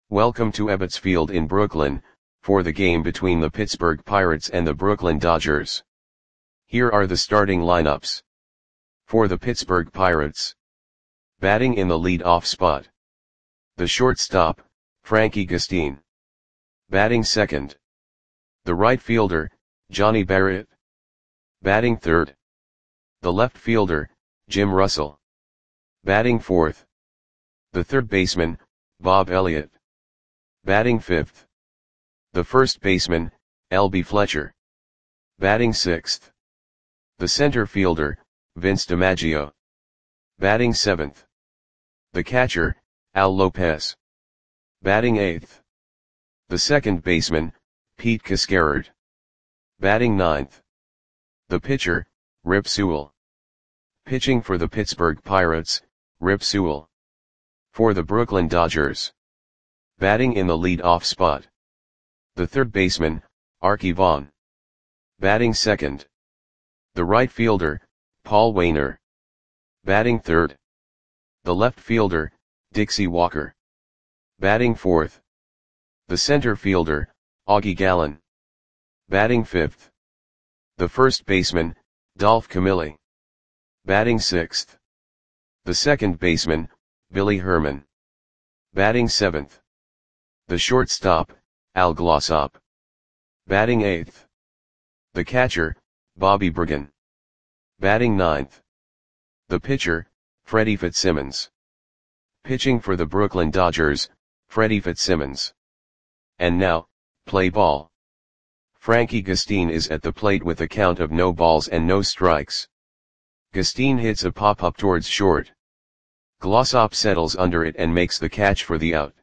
Welcome to Ebbets Field in Brooklyn, for the game between the Pittsburgh Pirates and the Brooklyn Dodgers. Here are the starting lineups. For the Pittsburgh Pirates. Batting in the lead-off spot. The shortstop, Frankie Gustin. Batting second. The right fielder, Johnny Barrett. Batting third. The left fielder, Jim Russell. Batting fourth. The third baseman, Bob Elliott. Batting fifth. The first baseman, L.B. Fletcher. Batting sixth. The center fielder, Vince DiMaggio. Batting seventh. The catcher, Al Lopez. Batting eighth. The second baseman, Pete Cascarard. Batting ninth. The pitcher, Rip Sewell. Pitching for the Pittsburgh Pirates, Rip Sewell. For the Brooklyn Dodgers. Batting in the lead-off spot. The third baseman, Arky Vaughan. Batting second. The right fielder, Paul Waner. Batting third. The left fielder, Dixie Walker. Batting fourth. The center fielder, Augie Gallen. Batting fifth. The first baseman, Dolph Camilli. Batting sixth. The second baseman, Billy Herman. Batting seventh. The shortstop, Al Glossop. Batting eighth. The catcher, Bobby Bergen. Batting ninth. The pitcher, Freddie Fitzsimmons. Pitching for the Brooklyn Dodgers, Freddie Fitzsimmons. And now, play ball. Frankie Gustin is at the plate with a count of no balls and no strikes. Gustin hits a pop-up towards short. Glossop settles under it and makes the catch for the out.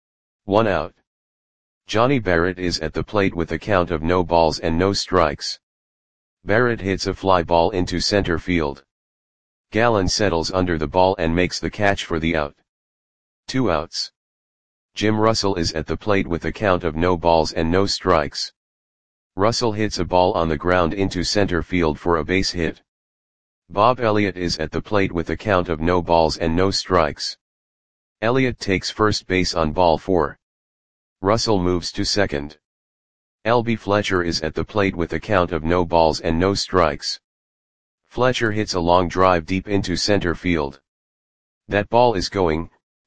1 out. Johnny Barrett is at the plate with a count of no balls and no strikes. Barrett hits a fly ball into center field. Gallen settles under the ball and makes the catch for the out. 2 outs. Jim Russell is at the plate with a count of no balls and no strikes. Russell hits a ball on the ground into center field for a base hit. Bob Elliott is at the plate with a count of no balls and no strikes. Elliott takes first base on ball 4. Russell moves to second. L.B. Fletcher is at the plate with a count of no balls and no strikes. Fletcher hits a long drive deep into center field. That ball is gone.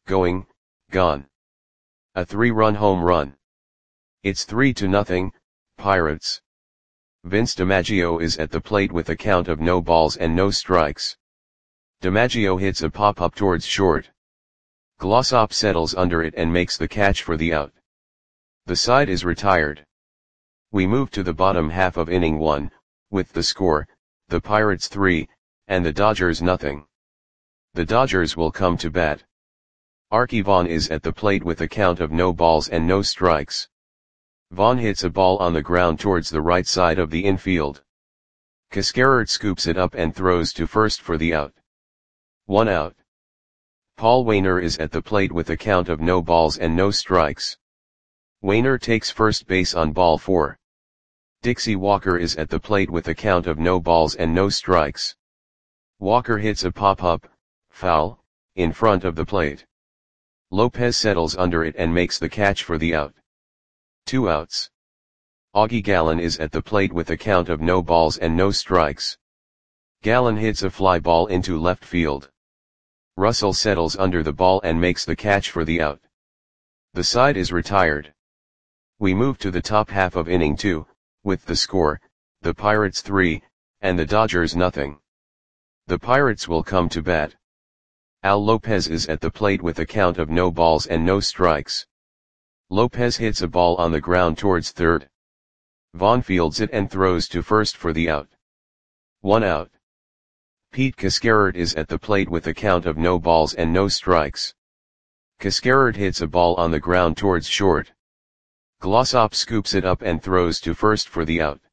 A 3-run home run. It's 3-0, Pirates. Vince DiMaggio is at the plate with a count of no balls and no strikes. DiMaggio hits a pop-up towards short. Glossop settles under it and makes the catch for the out. The side is retired. We move to the bottom half of inning 1, with the score, the Pirates 3, and the Dodgers nothing. The Dodgers will come to bat. Arky Vaughan is at the plate with a count of no balls and no strikes. Vaughan hits a ball on the ground towards the right side of the infield. Cascarard scoops it up and throws to first for the out. 1 out. Paul Waner is at the plate with a count of no balls and no strikes. Waner takes first base on ball 4. Dixie Walker is at the plate with a count of no balls and no strikes. Walker hits a pop-up, foul, in front of the plate. Lopez settles under it and makes the catch for the out. 2 outs. Augie Gallen is at the plate with a count of no balls and no strikes. Gallen hits a fly ball into left field. Russell settles under the ball and makes the catch for the out. The side is retired. We move to the top half of inning 2, with the score, the Pirates 3, and the Dodgers nothing. The Pirates will come to bat. Al Lopez is at the plate with a count of no balls and no strikes. Lopez hits a ball on the ground towards third. Vaughan fields it and throws to first for the out. 1 out. Pete Cascarard is at the plate with a count of no balls and no strikes. Cascarard hits a ball on the ground towards short. Glossop scoops it up and throws to first for the out.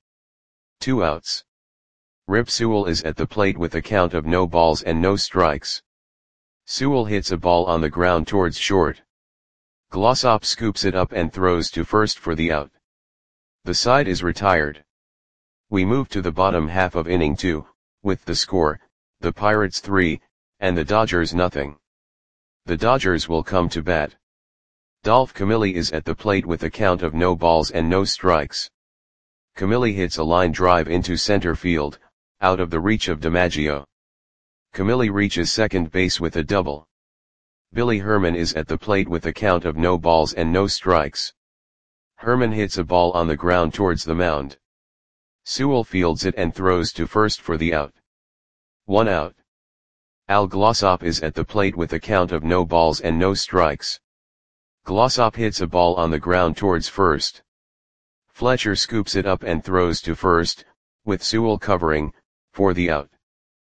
2 outs. Rip Sewell is at the plate with a count of no balls and no strikes. Sewell hits a ball on the ground towards short. Glossop scoops it up and throws to first for the out. The side is retired. We move to the bottom half of inning 2, with the score, the Pirates 3, and the Dodgers nothing. The Dodgers will come to bat. Dolph Camilli is at the plate with a count of no balls and no strikes. Camilli hits a line drive into center field, out of the reach of DiMaggio. Camilli reaches second base with a double. Billy Herman is at the plate with a count of no balls and no strikes. Herman hits a ball on the ground towards the mound. Sewell fields it and throws to first for the out. 1 out. Al Glossop is at the plate with a count of no balls and no strikes. Glossop hits a ball on the ground towards first. Fletcher scoops it up and throws to first, with Sewell covering, for the out.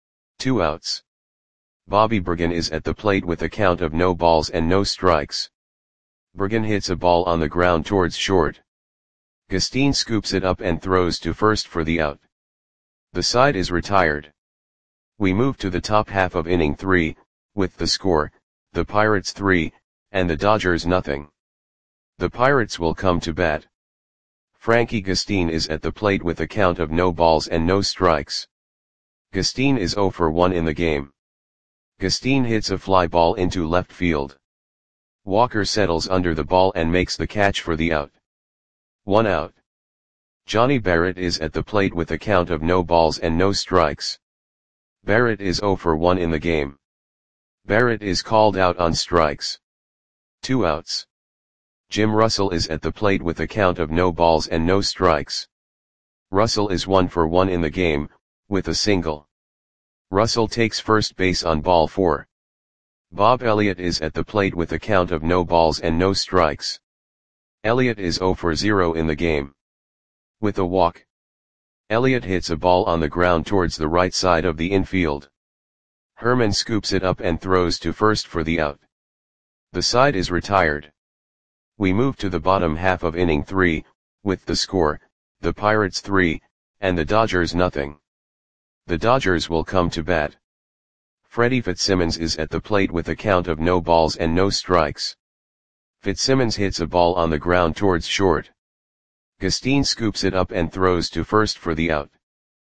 2 outs. Bobby Bergen is at the plate with a count of no balls and no strikes. Bergen hits a ball on the ground towards short. Gustine scoops it up and throws to first for the out. The side is retired. We move to the top half of inning 3, with the score, the Pirates 3, and the Dodgers nothing. The Pirates will come to bat. Frankie Gustine is at the plate with a count of no balls and no strikes. Gustine is 0 for 1 in the game. Gustine hits a fly ball into left field. Walker settles under the ball and makes the catch for the out. 1 out. Johnny Barrett is at the plate with a count of no balls and no strikes. Barrett is 0 for 1 in the game. Barrett is called out on strikes. 2 outs. Jim Russell is at the plate with a count of no balls and no strikes. Russell is 1 for 1 in the game, with a single. Russell takes first base on ball 4. Bob Elliott is at the plate with a count of no balls and no strikes. Elliott is 0 for 0 in the game. With a walk. Elliott hits a ball on the ground towards the right side of the infield. Herman scoops it up and throws to first for the out. The side is retired. We move to the bottom half of inning 3, with the score, the Pirates 3, and the Dodgers nothing. The Dodgers will come to bat. Freddie Fitzsimmons is at the plate with a count of no balls and no strikes. Fitzsimmons hits a ball on the ground towards short. Gustine scoops it up and throws to first for the out.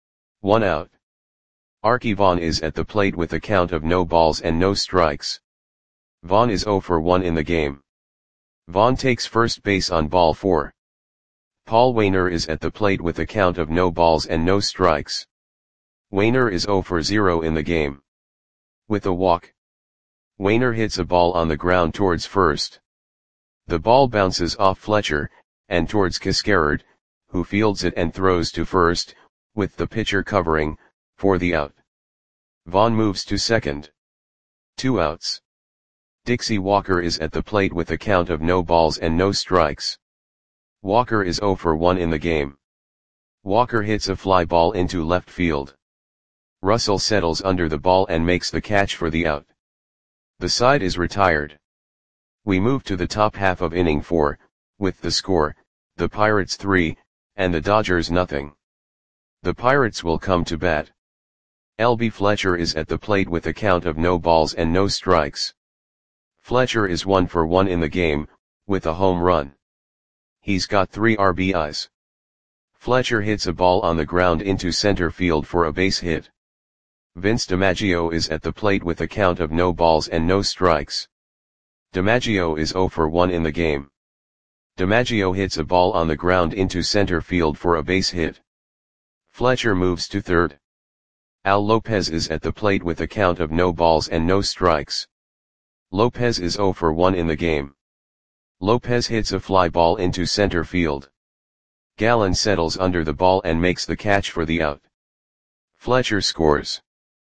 1 out. Archie Vaughn is at the plate with a count of no balls and no strikes. Vaughn is 0 for 1 in the game. Vaughn takes first base on ball 4. Paul Waner is at the plate with a count of no balls and no strikes. Waner is 0 for 0 in the game. With a walk. Waner hits a ball on the ground towards first. The ball bounces off Fletcher, and towards Cascarard, who fields it and throws to first, with the pitcher covering, for the out. Vaughn moves to second. 2 outs. Dixie Walker is at the plate with a count of no balls and no strikes. Walker is 0 for 1 in the game. Walker hits a fly ball into left field. Russell settles under the ball and makes the catch for the out. The side is retired. We move to the top half of inning 4, with the score, the Pirates 3, and the Dodgers nothing. The Pirates will come to bat. L.B. Fletcher is at the plate with a count of no balls and no strikes. Fletcher is 1 for 1 in the game, with a home run. He's got 3 RBIs. Fletcher hits a ball on the ground into center field for a base hit. Vince DiMaggio is at the plate with a count of no balls and no strikes. DiMaggio is 0 for 1 in the game. DiMaggio hits a ball on the ground into center field for a base hit. Fletcher moves to third. Al Lopez is at the plate with a count of no balls and no strikes. Lopez is 0 for 1 in the game. Lopez hits a fly ball into center field. Gallen settles under the ball and makes the catch for the out. Fletcher scores.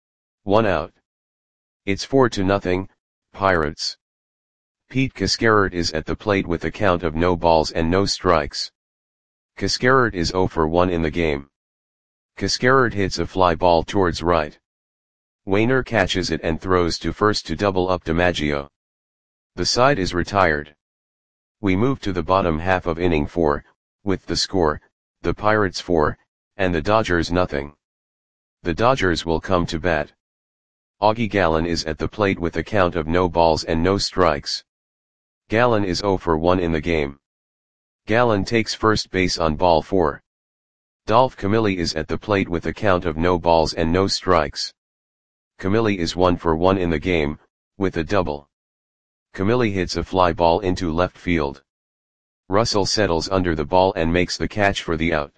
1 out. It's 4-0, Pirates. Pete Cascarard is at the plate with a count of no balls and no strikes. Cascarard is 0 for 1 in the game. Cascarard hits a fly ball towards right. Waner catches it and throws to first to double up DiMaggio. The side is retired. We move to the bottom half of inning 4, with the score, the Pirates 4, and the Dodgers nothing. The Dodgers will come to bat. Augie Gallen is at the plate with a count of no balls and no strikes. Gallen is 0 for 1 in the game. Gallen takes first base on ball 4. Dolph Camilli is at the plate with a count of no balls and no strikes. Camilli is 1 for 1 in the game, with a double. Camille hits a fly ball into left field. Russell settles under the ball and makes the catch for the out.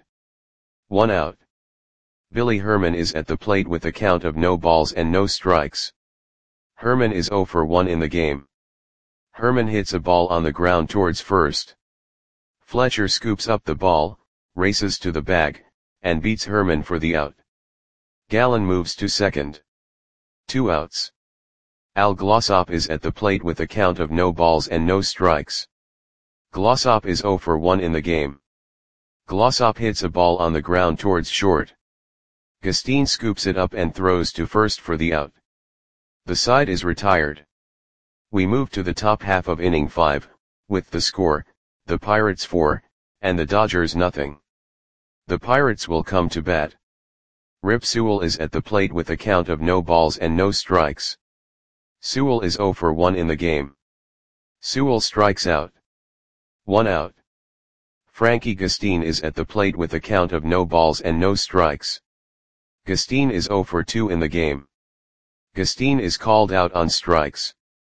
1 out. Billy Herman is at the plate with a count of no balls and no strikes. Herman is 0 for 1 in the game. Herman hits a ball on the ground towards first. Fletcher scoops up the ball, races to the bag, and beats Herman for the out. Gallen moves to second. 2 outs. Al Glossop is at the plate with a count of no balls and no strikes. Glossop is 0 for 1 in the game. Glossop hits a ball on the ground towards short. Gustine scoops it up and throws to first for the out. The side is retired. We move to the top half of inning 5, with the score, the Pirates 4, and the Dodgers nothing. The Pirates will come to bat. Rip Sewell is at the plate with a count of no balls and no strikes. Sewell is 0 for 1 in the game. Sewell strikes out. 1 out. Frankie Gustine is at the plate with a count of no balls and no strikes. Gustine is 0 for 2 in the game. Gustine is called out on strikes.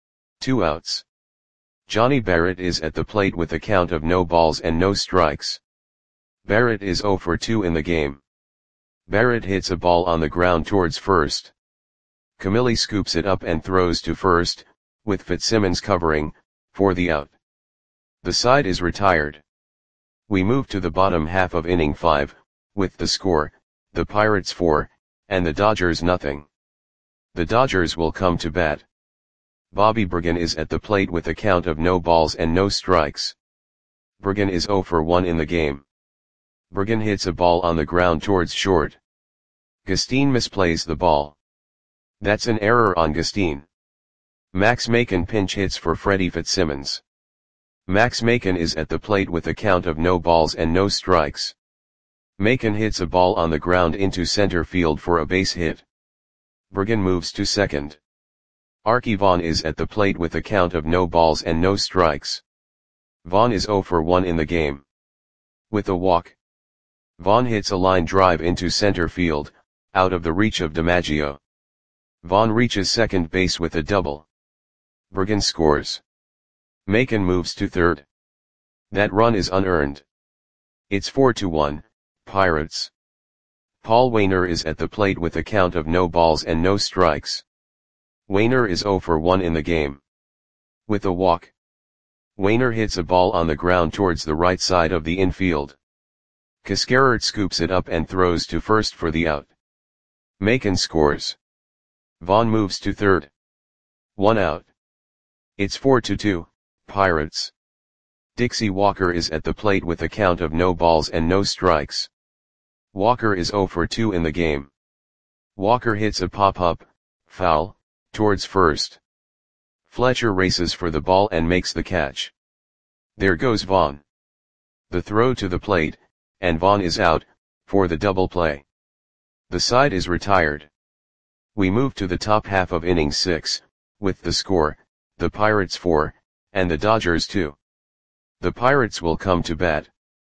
2 outs. Johnny Barrett is at the plate with a count of no balls and no strikes. Barrett is 0 for 2 in the game. Barrett hits a ball on the ground towards first. Camille scoops it up and throws to first, with Fitzsimmons covering, for the out. The side is retired. We move to the bottom half of inning 5, with the score, the Pirates 4, and the Dodgers nothing. The Dodgers will come to bat. Bobby Bergen is at the plate with a count of no balls and no strikes. Bergen is 0 for 1 in the game. Bergen hits a ball on the ground towards short. Gustine misplays the ball. That's an error on Gustine. Max Macon pinch hits for Freddie Fitzsimmons. Max Macon is at the plate with a count of no balls and no strikes. Macon hits a ball on the ground into center field for a base hit. Bergen moves to second. Archie Vaughn is at the plate with a count of no balls and no strikes. Vaughn is 0 for 1 in the game. With a walk. Vaughn hits a line drive into center field, out of the reach of DiMaggio. Vaughn reaches second base with a double. Bergen scores. Macon moves to third. That run is unearned. It's 4-1, Pirates. Paul Wainer is at the plate with a count of no balls and no strikes. Wainer is 0 for 1 in the game. With a walk. Wainer hits a ball on the ground towards the right side of the infield. Cascarert scoops it up and throws to first for the out. Macon scores. Vaughn moves to third. 1 out. It's 4-2, Pirates. Dixie Walker is at the plate with a count of no balls and no strikes. Walker is 0 for 2 in the game. Walker hits a pop-up, foul, towards first. Fletcher races for the ball and makes the catch. There goes Vaughn. The throw to the plate, and Vaughn is out, for the double play. The side is retired. We move to the top half of inning 6, with the score, the Pirates 4, and the Dodgers 2. The Pirates will come to bat.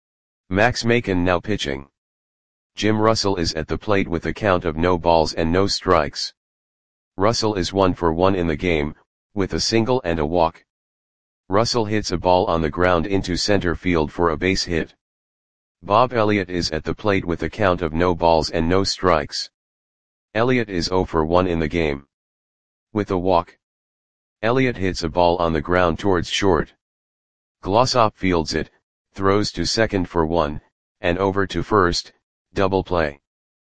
Max Macon now pitching. Jim Russell is at the plate with a count of no balls and no strikes. Russell is 1 for 1 in the game, with a single and a walk. Russell hits a ball on the ground into center field for a base hit. Bob Elliott is at the plate with a count of no balls and no strikes. Elliott is 0 for 1 in the game. With a walk. Elliott hits a ball on the ground towards short. Glossop fields it, throws to second for 1, and over to first, double play.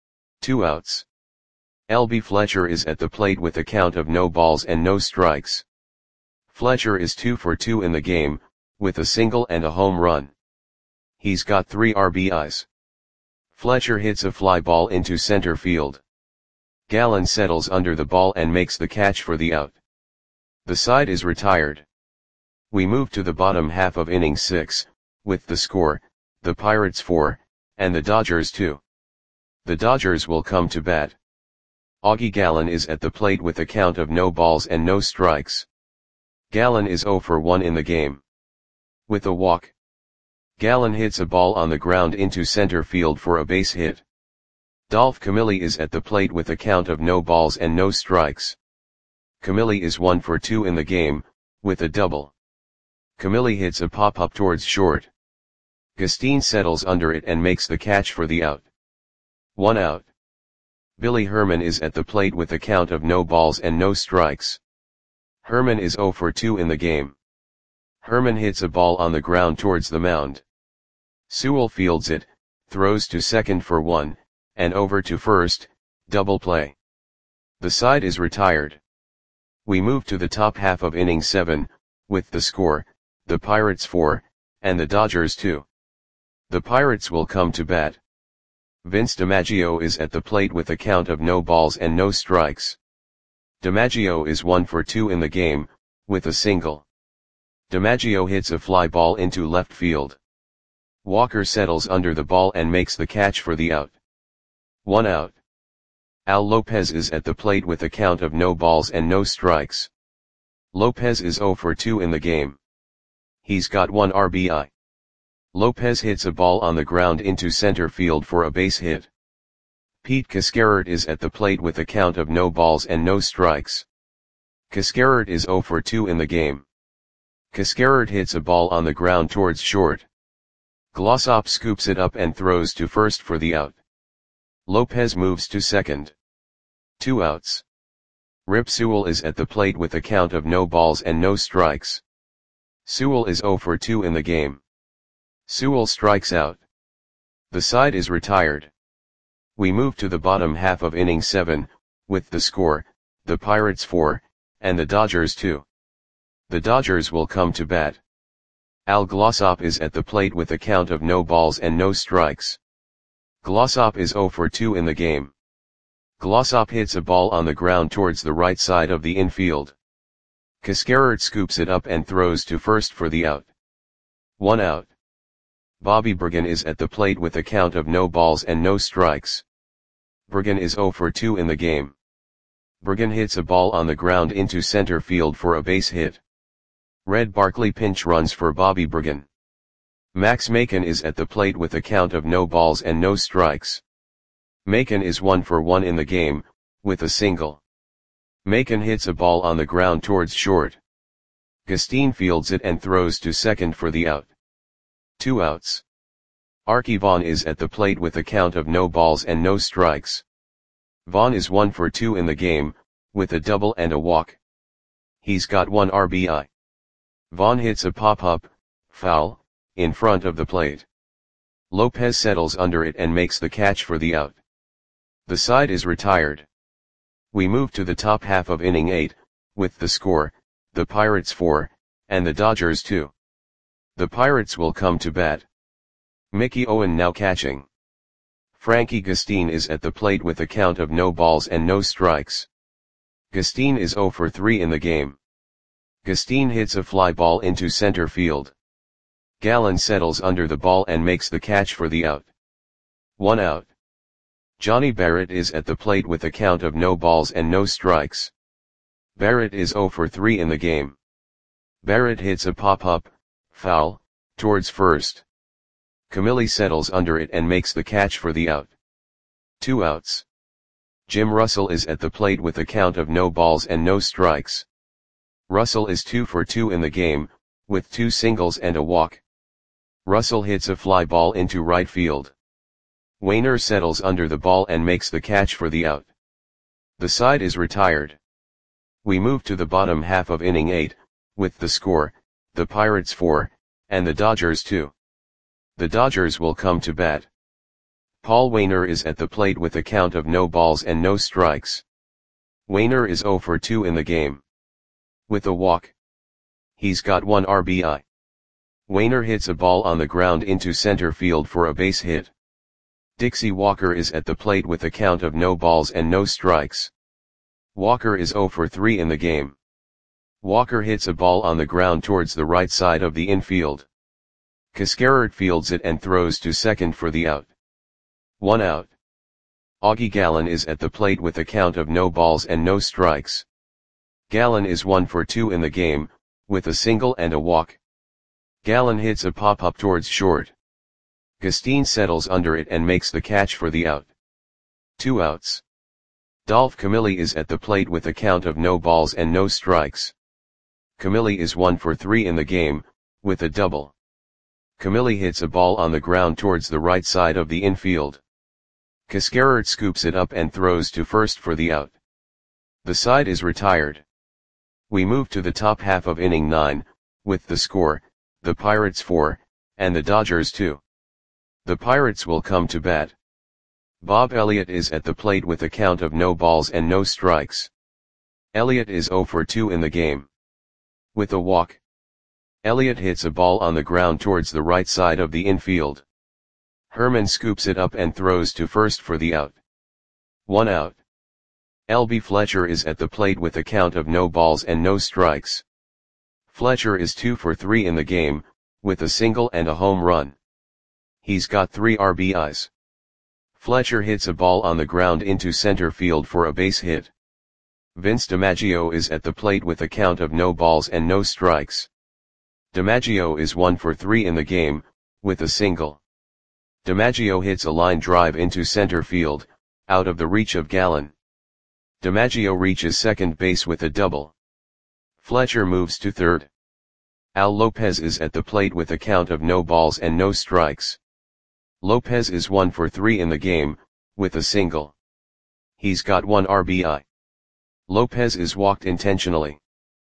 2 outs. L.B. Fletcher is at the plate with a count of no balls and no strikes. Fletcher is 2 for 2 in the game, with a single and a home run. He's got 3 RBIs. Fletcher hits a fly ball into center field. Gallen settles under the ball and makes the catch for the out. The side is retired. We move to the bottom half of inning 6, with the score, the Pirates 4, and the Dodgers 2. The Dodgers will come to bat. Augie Gallen is at the plate with a count of no balls and no strikes. Gallen is 0 for 1 in the game. With a walk. Gallen hits a ball on the ground into center field for a base hit. Dolph Camille is at the plate with a count of no balls and no strikes. Camille is 1 for 2 in the game, with a double. Camille hits a pop-up towards short. Gustine settles under it and makes the catch for the out. 1 out. Billy Herman is at the plate with a count of no balls and no strikes. Herman is 0 for 2 in the game. Herman hits a ball on the ground towards the mound. Sewell fields it, throws to second for 1, and over to first, double play. The side is retired. We move to the top half of inning 7, with the score, the Pirates 4, and the Dodgers 2. The Pirates will come to bat. Vince DiMaggio is at the plate with a count of no balls and no strikes. DiMaggio is 1 for 2 in the game, with a single. DiMaggio hits a fly ball into left field. Walker settles under the ball and makes the catch for the out. 1 out. Al Lopez is at the plate with a count of no balls and no strikes. Lopez is 0 for 2 in the game. He's got 1 RBI. Lopez hits a ball on the ground into center field for a base hit. Pete Cascarert is at the plate with a count of no balls and no strikes. Cascarert is 0 for 2 in the game. Cascarert hits a ball on the ground towards short. Glossop scoops it up and throws to first for the out. Lopez moves to second. 2 outs. Rip Sewell is at the plate with a count of no balls and no strikes. Sewell is 0 for 2 in the game. Sewell strikes out. The side is retired. We move to the bottom half of inning 7, with the score, the Pirates 4, and the Dodgers 2. The Dodgers will come to bat. Al Glossop is at the plate with a count of no balls and no strikes. Glossop is 0 for 2 in the game. Glossop hits a ball on the ground towards the right side of the infield. Cascarert scoops it up and throws to first for the out. 1 out. Bobby Bergen is at the plate with a count of no balls and no strikes. Bergen is 0 for 2 in the game. Bergen hits a ball on the ground into center field for a base hit. Red Barkley pinch runs for Bobby Bergen. Max Macon is at the plate with a count of no balls and no strikes. Macon is 1 for 1 in the game, with a single. Macon hits a ball on the ground towards short. Gustine fields it and throws to second for the out. 2 outs. Arky Vaughan is at the plate with a count of no balls and no strikes. Vaughan is 1 for 2 in the game, with a double and a walk. He's got 1 RBI. Vaughan hits a pop-up, foul, in front of the plate. Lopez settles under it and makes the catch for the out. The side is retired. We move to the top half of inning 8, with the score, the Pirates 4, and the Dodgers 2. The Pirates will come to bat. Mickey Owen now catching. Frankie Gustine is at the plate with a count of no balls and no strikes. Gustine is 0 for 3 in the game. Gustine hits a fly ball into center field. Gallen settles under the ball and makes the catch for the out. 1 out. Johnny Barrett is at the plate with a count of no balls and no strikes. Barrett is 0 for 3 in the game. Barrett hits a pop-up, foul, towards first. Camille settles under it and makes the catch for the out. 2 outs. Jim Russell is at the plate with a count of no balls and no strikes. Russell is 2 for 2 in the game, with 2 singles and a walk. Russell hits a fly ball into right field. Wainer settles under the ball and makes the catch for the out. The side is retired. We move to the bottom half of inning 8, with the score, the Pirates 4, and the Dodgers 2. The Dodgers will come to bat. Paul Wainer is at the plate with a count of no balls and no strikes. Wainer is 0 for 2 in the game. With a walk. He's got 1 RBI. Wainer hits a ball on the ground into center field for a base hit. Dixie Walker is at the plate with a count of no balls and no strikes. Walker is 0 for 3 in the game. Walker hits a ball on the ground towards the right side of the infield. Cascarert fields it and throws to second for the out. 1 out. Augie Gallen is at the plate with a count of no balls and no strikes. Gallen is 1 for 2 in the game, with a single and a walk. Gallen hits a pop-up towards short. Gustine settles under it and makes the catch for the out. 2 outs. Dolph Camille is at the plate with a count of no balls and no strikes. Camille is 1 for 3 in the game, with a double. Camille hits a ball on the ground towards the right side of the infield. Cascarert scoops it up and throws to first for the out. The side is retired. We move to the top half of inning 9, with the score, the Pirates 4, and the Dodgers 2. The Pirates will come to bat. Bob Elliott is at the plate with a count of no balls and no strikes. Elliott is 0 for 2 in the game. With a walk, Elliott hits a ball on the ground towards the right side of the infield. Herman scoops it up and throws to first for the out. 1 out. L.B. Fletcher is at the plate with a count of no balls and no strikes. Fletcher is 2 for 3 in the game, with a single and a home run. He's got 3 RBIs. Fletcher hits a ball on the ground into center field for a base hit. Vince DiMaggio is at the plate with a count of no balls and no strikes. DiMaggio is 1 for 3 in the game, with a single. DiMaggio hits a line drive into center field, out of the reach of Gallen. DiMaggio reaches second base with a double. Fletcher moves to third. Al Lopez is at the plate with a count of no balls and no strikes. Lopez is 1 for 3 in the game, with a single. He's got 1 RBI. Lopez is walked intentionally.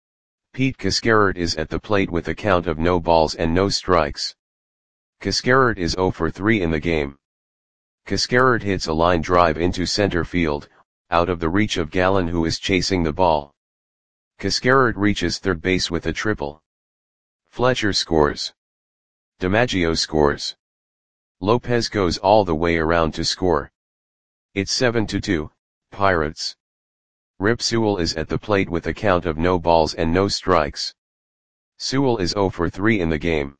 Pete Cascarert is at the plate with a count of no balls and no strikes. Cascarert is 0 for 3 in the game. Cascarert hits a line drive into center field, out of the reach of Gallen who is chasing the ball. Cascarert reaches third base with a triple. Fletcher scores. DiMaggio scores. Lopez goes all the way around to score. It's 7-2, Pirates. Rip Sewell is at the plate with a count of no balls and no strikes. Sewell is 0 for 3 in the game.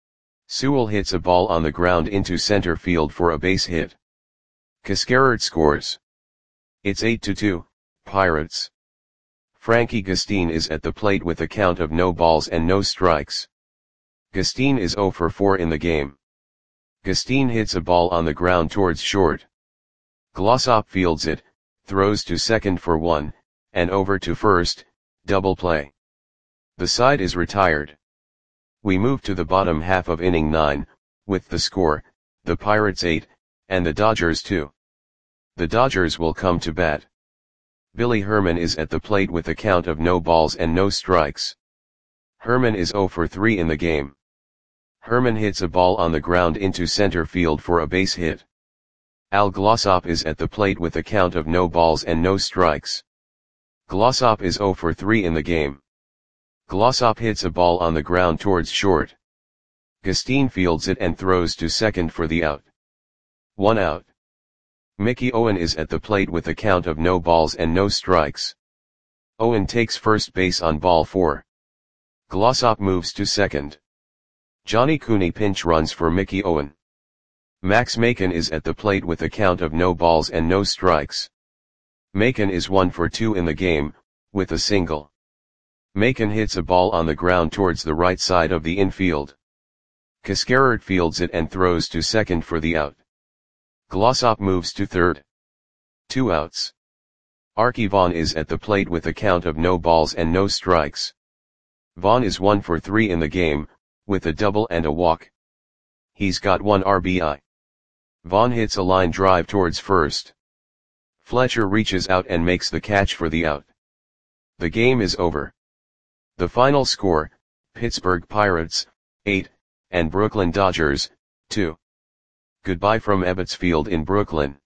Sewell hits a ball on the ground into center field for a base hit. Cascarert scores. It's 8-2, Pirates. Frankie Gustin is at the plate with a count of no balls and no strikes. Gustin is 0 for 4 in the game. Gustin hits a ball on the ground towards short. Glossop fields it, throws to second for 1, and over to first, double play. The side is retired. We move to the bottom half of inning 9, with the score, the Pirates 8, and the Dodgers 2. The Dodgers will come to bat. Billy Herman is at the plate with a count of no balls and no strikes. Herman is 0 for 3 in the game. Herman hits a ball on the ground into center field for a base hit. Al Glossop is at the plate with a count of no balls and no strikes. Glossop is 0 for 3 in the game. Glossop hits a ball on the ground towards short. Gustin fields it and throws to second for the out. 1 out. Mickey Owen is at the plate with a count of no balls and no strikes. Owen takes first base on ball 4. Glossop moves to second. Johnny Cooney pinch runs for Mickey Owen. Max Macon is at the plate with a count of no balls and no strikes. Macon is 1 for 2 in the game, with a single. Macon hits a ball on the ground towards the right side of the infield. Cascarert fields it and throws to second for the out. Glossop moves to third. 2 outs. Archie Vaughn is at the plate with a count of no balls and no strikes. Vaughn is 1 for 3 in the game, with a double and a walk. He's got 1 RBI. Vaughn hits a line drive towards first. Fletcher reaches out and makes the catch for the out. The game is over. The final score, Pittsburgh Pirates, 8, and Brooklyn Dodgers, 2. Goodbye from Ebbets Field in Brooklyn.